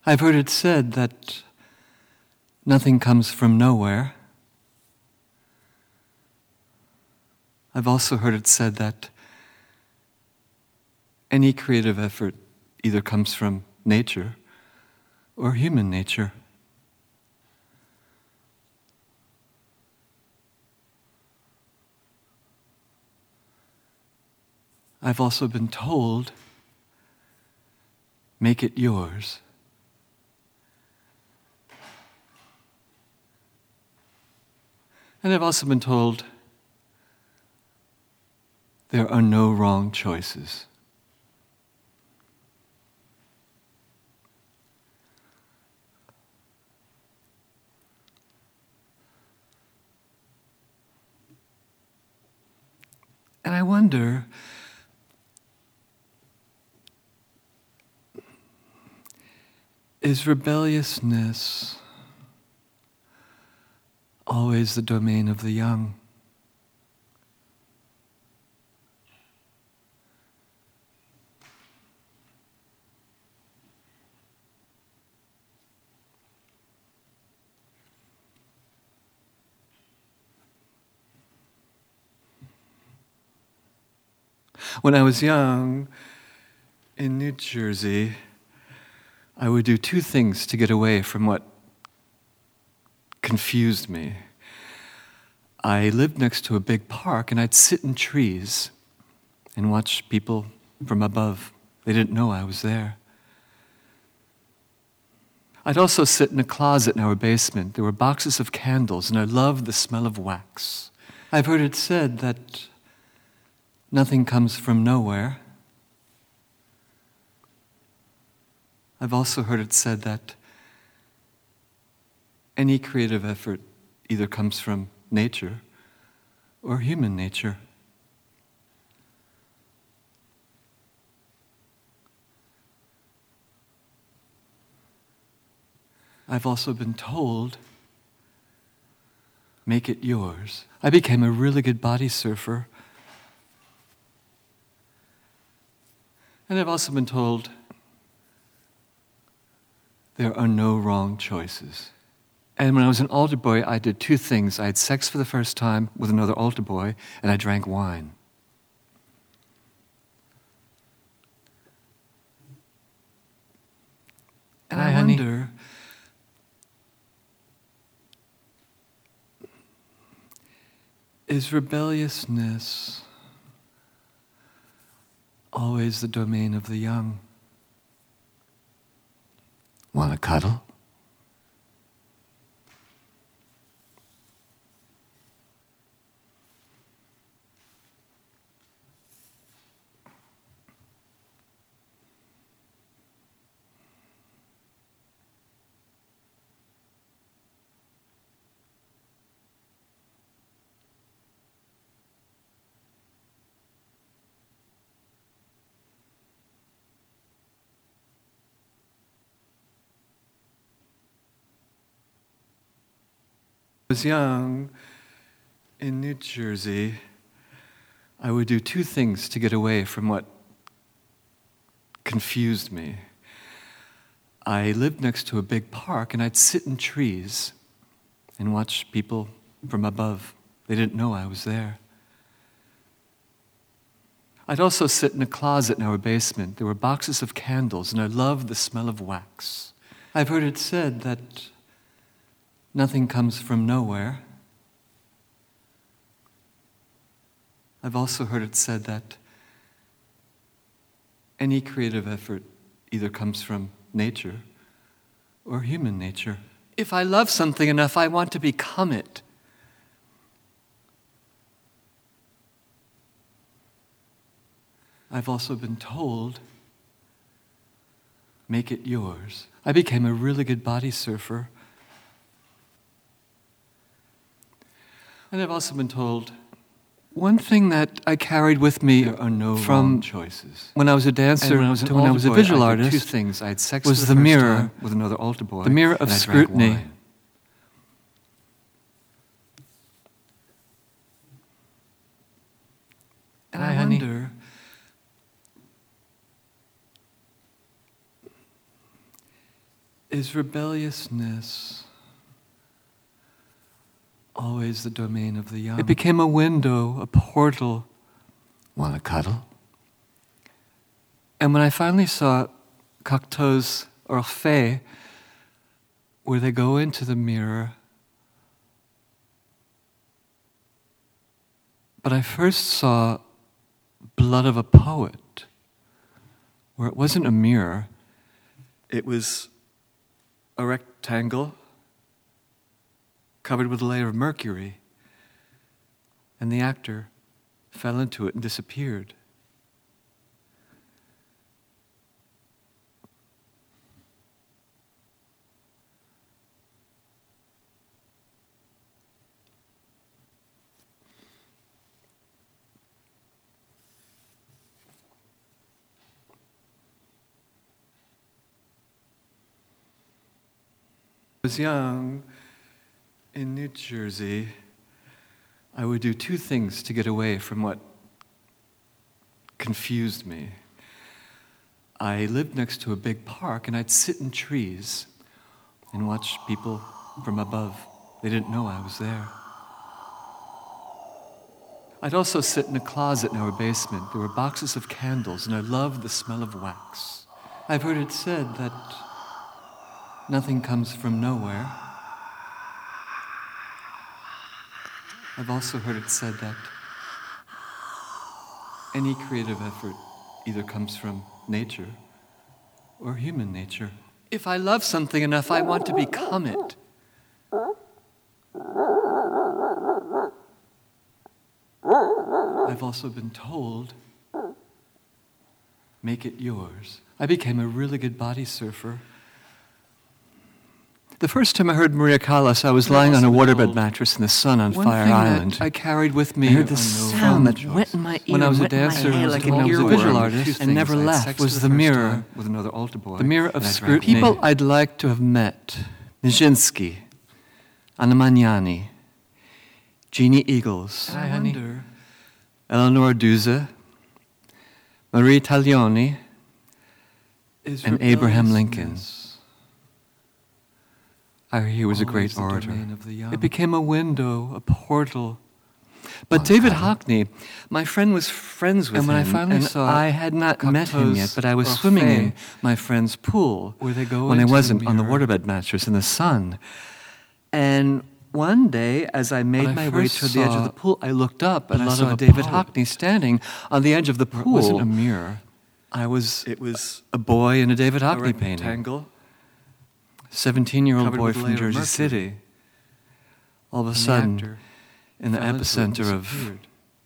I've heard it said that nothing comes from nowhere. I've also heard it said that any creative effort either comes from nature or human nature. I've also been told, make it yours. And I've also been told, there are no wrong choices. And I wonder, is rebelliousness always the domain of the young? When I was young, in New Jersey, I would do two things to get away from what confused me. I lived next to a big park, and I'd sit in trees and watch people from above. They didn't know I was there. I'd also sit in a closet in our basement. There were boxes of candles, and I loved the smell of wax. I've heard it said that nothing comes from nowhere. I've also heard it said that any creative effort either comes from nature or human nature. I've also been told, make it yours. I became a really good body surfer. And I've also been told, there are no wrong choices. And when I was an altar boy, I did two things. I had sex for the first time with another altar boy, and I drank wine. And I wonder, is rebelliousness always the domain of the young? Want to cuddle? When I was young, in New Jersey, I would do two things to get away from what confused me. I lived next to a big park, and I'd sit in trees and watch people from above. They didn't know I was there. I'd also sit in a closet in our basement. There were boxes of candles, and I loved the smell of wax. I've heard it said that nothing comes from nowhere. I've also heard it said that any creative effort either comes from nature or human nature. If I love something enough, I want to become it. I've also been told, make it yours. I became a really good body surfer. And I've also been told, one thing that I carried with me from choices. When I was a dancer to when I was a visual artist, two things. I had sex was the mirror with another altar boy. The mirror of scrutiny. And I wonder, Is rebelliousness always the domain of the young? It became a window, a portal. Want to cuddle? And when I finally saw Cocteau's Orphée, where they go into the mirror, but I first saw Blood of a Poet, where it wasn't a mirror, it was a rectangle covered with a layer of mercury, and the actor fell into it and disappeared. I was young in New Jersey. I would do two things to get away from what confused me. I lived next to a big park, and I'd sit in trees and watch people from above. They didn't know I was there. I'd also sit in a closet in our basement. There were boxes of candles, and I loved the smell of wax. I've heard it said that nothing comes from nowhere. I've also heard it said that any creative effort either comes from nature or human nature. If I love something enough, I want to become it. I've also been told, make it yours. I became a really good body surfer. The first time I heard Maria Callas, I was lying on a waterbed mattress in the sun on Fire Island. I carried with me. I heard the sound that went in my ear. When I was a dancer, like when I was a visual artist, and never left, was the mirror. With another altar boy. The mirror of scrutiny. People I'd like to have met: Nijinsky, Anna Magnani, Jeannie Eagles, Eleanor Duse, Marie Taglioni, and Abraham Lincoln. I hear he was a great orator. It became a window, a portal. But David Hockney, my friend was friends with him. And when I finally saw I had not met him yet, but I was swimming in my friend's pool when I wasn't on the waterbed mattress in the sun. And one day, as I made my way toward the edge of the pool, I looked up and I saw David Hockney standing on the edge of the pool. It wasn't a mirror. It was a boy in a David Hockney painting. 17-year-old boy from Jersey City. All of a sudden, in the epicenter of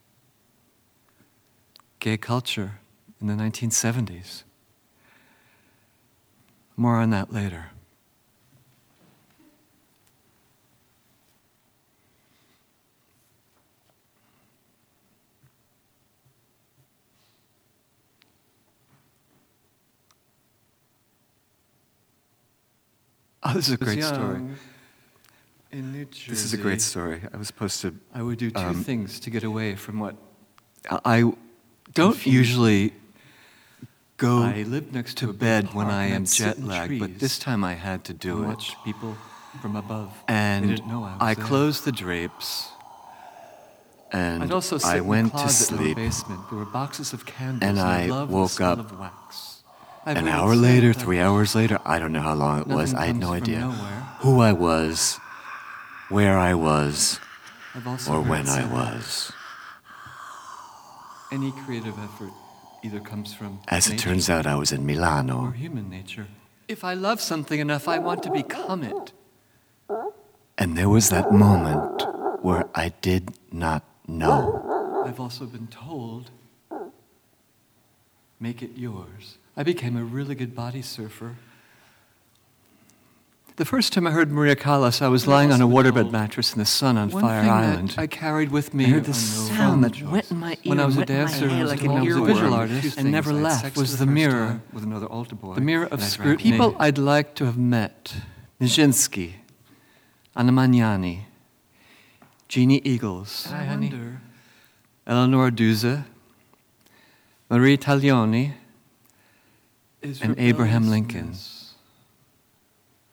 gay culture in the 1970s. More on that later. Oh, this is a great story. In New Jersey, This is a great story. I was supposed to... I would do two things to get away from what... I don't usually go to bed when I am jet-lagged, but this time I had to do it. Watch people from above. And I closed the drapes, and I went to sleep, there were boxes of candles, and I woke up an hour later, 3 hours later, I don't know how long it was, I had no idea who I was, where I was, or when I was. Any creative effort either comes from As it turns out, I was in Milano. Or human nature. If I love something enough, I want to become it. And there was that moment where I did not know. I've also been told, make it yours. I became a really good body surfer. The first time I heard Maria Callas, I was lying on a waterbed mattress in the sun on Fire Island. I carried with me. I heard the sound that went in my ear. When I was a dancer, like when I was a visual artist, and never left, was the mirror. With another altar boy. The mirror of scrutiny. People I'd like to have met: Nijinsky, Anna Magnani, Jeannie Eagles, Eleanor Duse, Marie Taglioni, and Abraham Lincoln.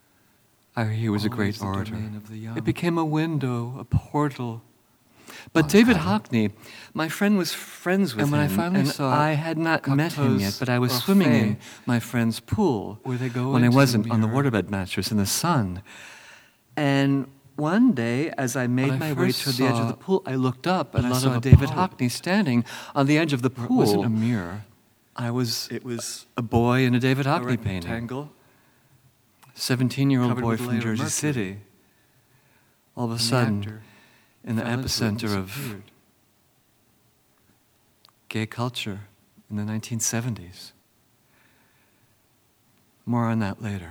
I heard he was a great orator. It became a window, a portal. But David Hockney, my friend was friends with him. And when I finally saw I had not met him yet, but I was swimming in my friend's pool when I wasn't on the waterbed mattress in the sun. And one day, as I made my way toward the edge of the pool, I looked up and I saw David Hockney standing on the edge of the pool. It wasn't a mirror. It was a boy in a David Hockney painting. 17-year-old boy from Jersey City. All of a sudden, in the epicenter of gay culture in the 1970s. More on that later.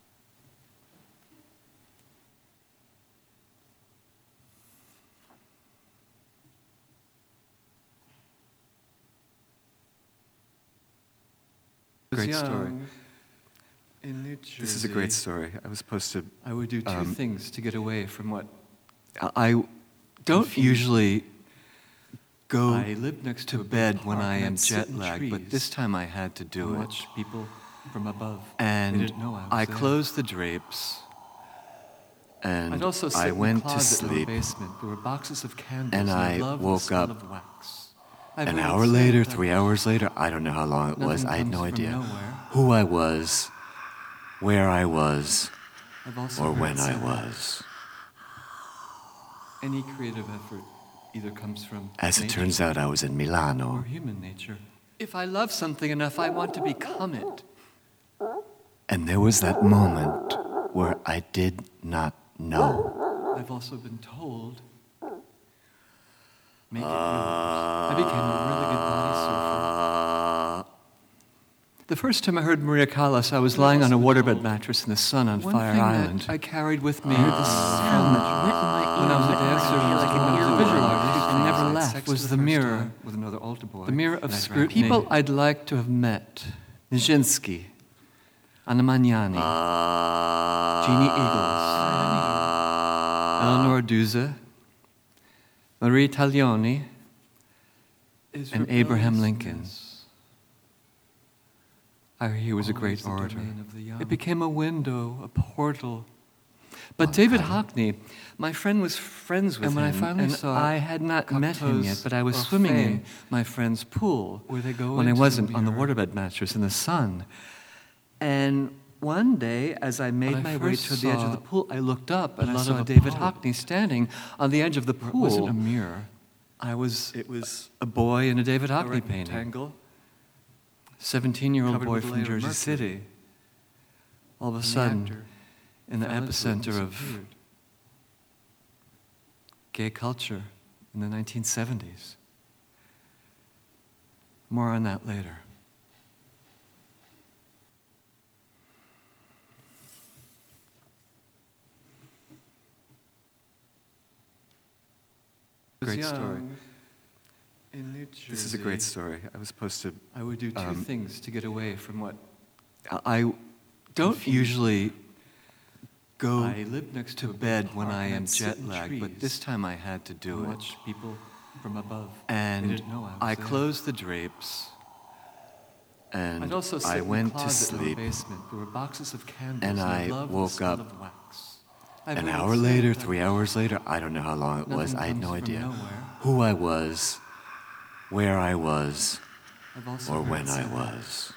Great story. In New Jersey, this is a great story. I was supposed to. I would do two things to get away from what I don't usually go. I lived next to bed when I am jet lagged, but this time I had to do it. Watch people from above, and I closed the drapes. And I'd also I went to sleep. There were boxes of candles, and I woke up. An hour later, 3 hours later, I don't know how long it was. I had no idea who I was, where I was, or when I was. Any creative effort either comes from As it turns out, I was in Milano. Or human nature. If I love something enough, I want to become it. And there was that moment where I did not know. I've also been told. Make it yours. I became a really good body surfer. The first time I heard Maria Callas, I was lying on a waterbed mattress in the sun on Fire Island. I carried with me the sound that went in my ears. When I was a dancer, when I was a visual artist, and never left, was the mirror. With another altar boy. The mirror of scrutiny. People I'd like to have met. Nijinsky, Anna Magnani, Jeannie Eagles, Eleanor Duse, Marie Taglioni, and Abraham Lincoln. I heard he was a great orator. It became a window, a portal. But David Hockney, my friend was friends with him. And when I finally saw I had not met him yet, but I was swimming in my friend's pool when I wasn't on the waterbed mattress in the sun. And one day, as I made my way toward the edge of the pool, I looked up and I saw David Hockney standing on the edge of the pool. It wasn't a mirror. It was a boy in a David Hockney painting. 17-year-old boy from Jersey City. All of a sudden, in the epicenter of gay culture in the 1970s. More on that later. Great story. In New Jersey, this is a great story. I was supposed to. I would do two things to get away from what I don't usually go. I lived next to bed when I am jet lagged, but this time I had to do it. Watch people from above, and I closed the drapes. And I'd also I went to sleep. There were boxes of candles, and I woke up. An hour later, 3 hours later, I don't know how long it was. I had no idea who I was, where I was, or when I was.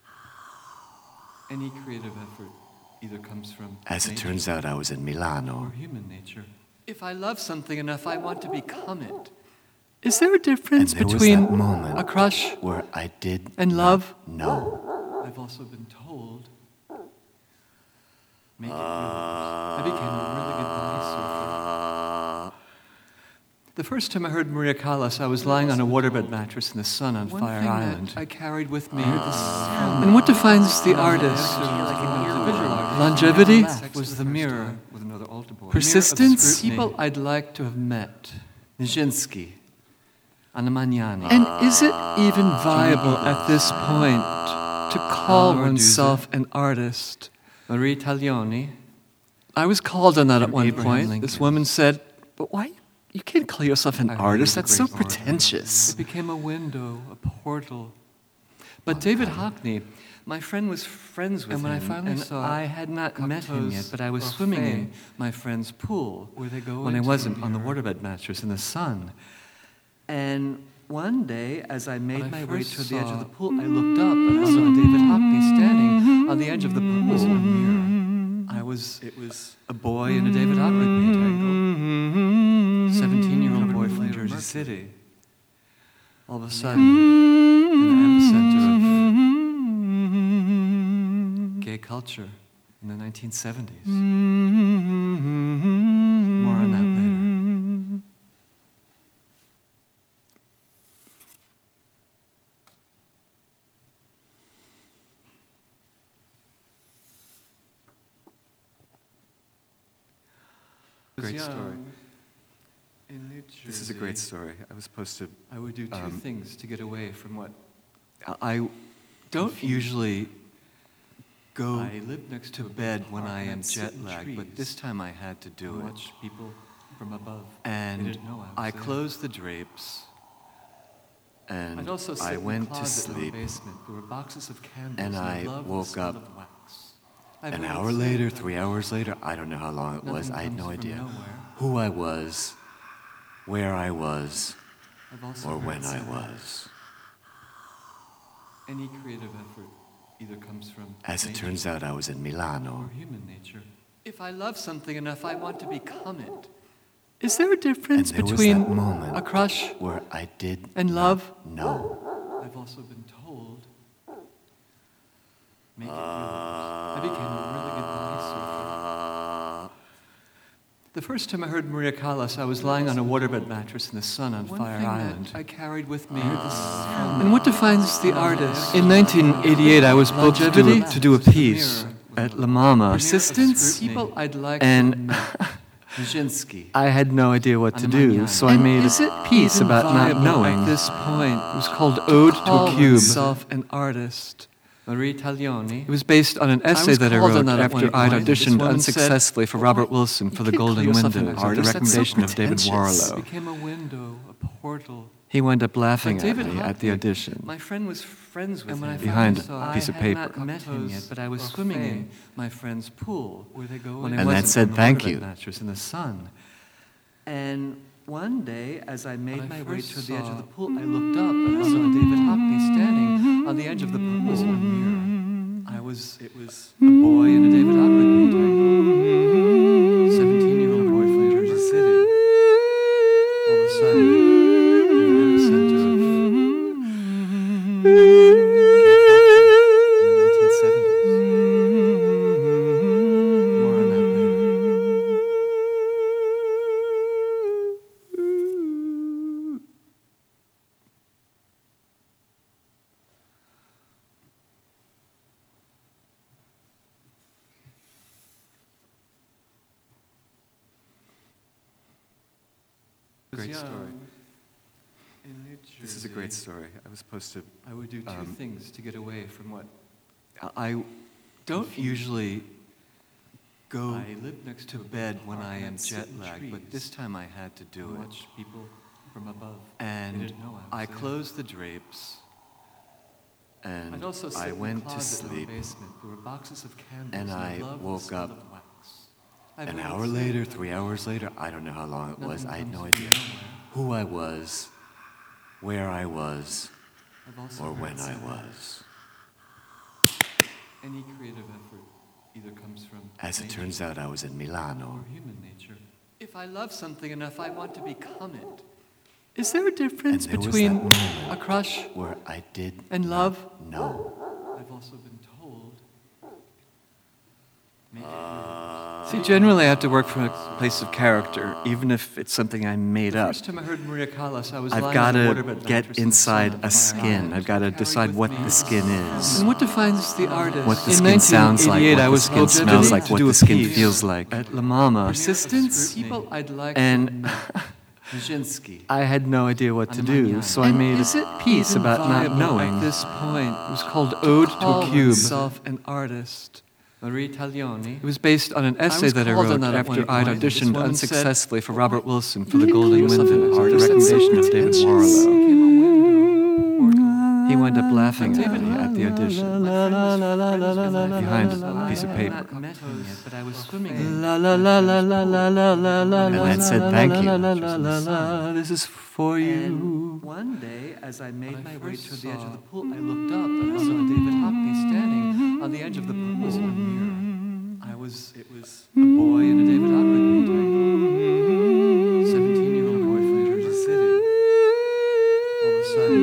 Any creative effort either comes from As it turns out, I was in Milano. Or human nature. If I love something enough, I want to become it. Is there a difference between a crush where I did and love? No. I've also been told. Make it yours. I became a really good body surfer. The first time I heard Maria Callas, I was lying on a waterbed mattress in the sun on Fire Island. I carried with me the sound. And what defines the artist? Longevity was the mirror. Persistence? People I'd like to have met. Nijinsky, Anna Magnani. And is it even viable at this point to call oneself an artist? Marie Taglioni. I was called on that at one point. This woman said, "But why? You can't call yourself an artist. That's so pretentious." It became a window, a portal. But David Hockney, my friend was friends with him. And when I finally saw I had not met him yet, but I was swimming in my friend's pool when I wasn't on the waterbed mattress in the sun. And one day, as I made my way to the edge of the pool, I looked up and saw David Hockney standing on the edge of the pool. It was a boy in a David Hockney painting. 17-year-old boy from Jersey City. All of a sudden, in the epicenter of gay culture in the 1970s. More on that later. Great story. This is a great story. I was supposed to. I would do two things to get away from what I don't usually go. I live next to bed when I am jet lagged, but this time I had to do it. Watch people from above. And I closed the drapes. And I went to sleep. There were boxes of candles. And I woke up. An hour later, 3 hours later, I don't know how long it was. I had no idea who I was, where I was, or when I was. Any creative effort either comes from As it turns out, I was in Milano. Or human nature. If I love something enough, I want to become it. Is there a difference between a crush where I did and love? No. I've also been told. Make it yours. I became a really good police surfer. The first time I heard Maria Callas, I was lying on a waterbed mattress in the sun on Fire Island. I carried with me. And what defines the artist? In 1988, I was booked to do a piece at La Mama. Persistence, people I'd like and I had no idea what to do, so I made a piece about not knowing. At this point, it was called Ode to a Cube. Myself an artist. Marie Taglioni. It was based on an essay that I wrote after I'd auditioned unsuccessfully for Robert Wilson for The Golden Window, at the recommendation of David Warlow. It became a window, a portal. He wound up laughing at me at the audition. My friend was friends with him behind a piece of paper. I had not met him yet, but I was swimming in my friend's pool when I that said thank you. Mattress in the sun. And one day, as I made my way to the edge of the pool, I looked up and saw David Hockney standing on the edge of the pool. It was a boy in a David Hockney painting. 17-year-old boy from Jersey City. All of a sudden, in the epicenter of in the 1970s. More on that later. Great story. This is a great story. I was supposed to. I would do two things to get away from what I don't usually go. I live next to bed when I am jet lagged, but this time I had to do it. Watch people from above. And I closed the drapes. And I went to sleep. There were boxes of candles. And I woke up. An hour later, 3 hours later, I don't know how long it was. I had no idea who I was, where I was, or when I was. Any creative effort either comes from As it turns out, I was in Milano. Or human nature. If I love something enough, I want to become it. Is there a difference between a crush where I did and love? No. I've also been told. See, generally I have to work from a place of character, even if it's something I made up. The first time I heard Maria Callas, I was I've got to get inside a skin. I've got to decide what the skin is. And what defines the artist? What the skin sounds like, what the skin smells like, what the skin feels like. At La Mama. Persistence, people I'd like and I had no idea what to do, so I made a piece about not knowing. At this point, it was called Ode to a Cube. Myself an artist. Marie Taglioni. It was based on an essay that I wrote after I'd auditioned unsuccessfully for Robert Wilson for The Golden Window, at the recommendation of David Warlow. He wound up laughing at me at the audition behind a piece of paper. But I was swimming. And then said thank you. This is for you. And one day, as I made my way to the edge of the pool, I looked up and I saw David Hockney standing on the edge of the pool. It was a boy in a David Hockney painting. 17-year-old boy from New Jersey City. All of a sudden,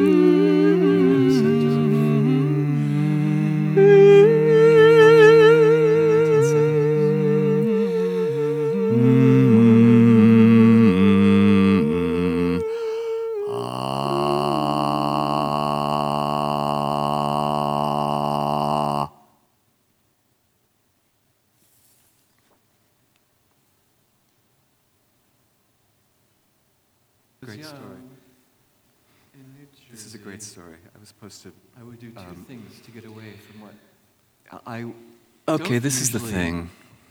great story. This is a great story. I was supposed to. I would do two things to get away from what. Okay, this is the thing.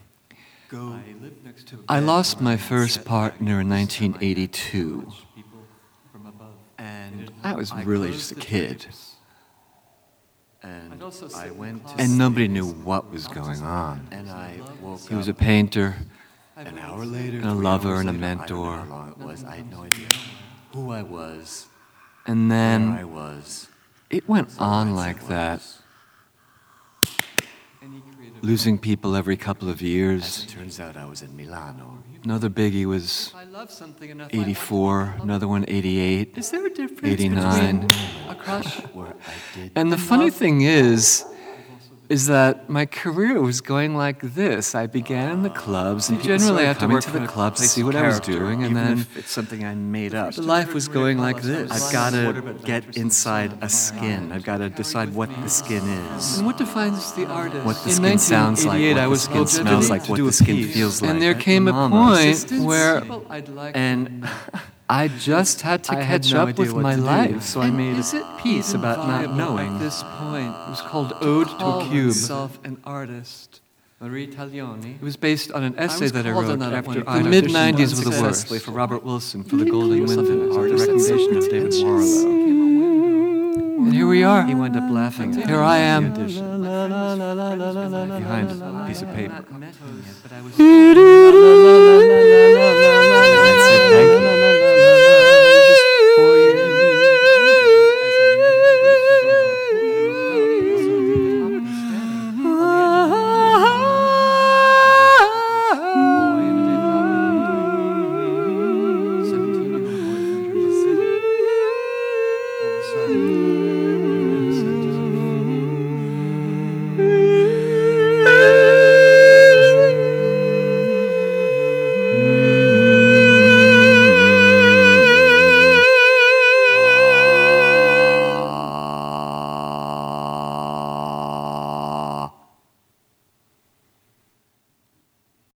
I lost my first partner in 1982, and I was really just a kid. And nobody knew what was going on. And he was a painter. An hour later, and a lover and a mentor. I don't know how long it was. I had no idea who I was. And then where I was. It went on like that. Losing people every couple of years. As it turns out, I was in Milano. Another biggie was 84, another one 88, Is there a difference 89. between a crush And the funny thing is that my career was going like this. I began in the clubs, and generally I had to coming work to the for a clubs to place see of what I was character, doing, and even then if it's something I made up. the life was going like this. I've got to get inside a skin. I've got to decide what the skin is, And what defines the artist? what the In skin sounds like, 1988, what I the was skin told smells to like, what do the a skin piece. feels like. And there came a Mama. point where, And I just had to catch no up idea with what my to do. life, so I And made is it a piece about not knowing. At this point, it was called Ode to a Cube. Myself an artist. Marie Taglioni. It was based on an essay that I called wrote on that after one. the The mid-90s mid-90s was were the successfully worst. for Robert Wilson for the Golden Linden, Art the recommendation of David Warlow. And here we are. He wound up laughing. Here I am. Behind a piece of paper.